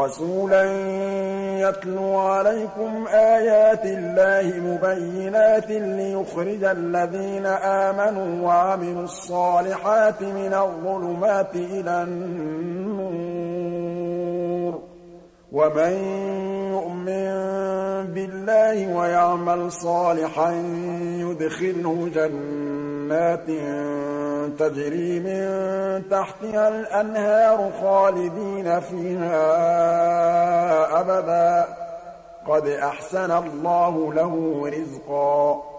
رَسُولًا يَتْلُو عَلَيْكُمْ آيَاتِ اللَّهِ مُبَيِّنَاتٍ لِّيُخْرِجَ الَّذِينَ آمَنُوا وَعَمِلُوا الصَّالِحَاتِ مِنَ الظُّلُمَاتِ إِلَى النُّورِ ۚ وَمَن يُؤْمِن بِاللَّهِ وَيَعْمَلْ صَالِحًا يُدْخِلْهُ جَنَّاتٍ تَجْرِي مِن تَحْتِهَا الْأَنْهَارُ خَالِدِينَ فِيهَا أَبَدًا ۖ قَدْ أَحْسَنَ اللَّهُ لَهُ رِزْقًا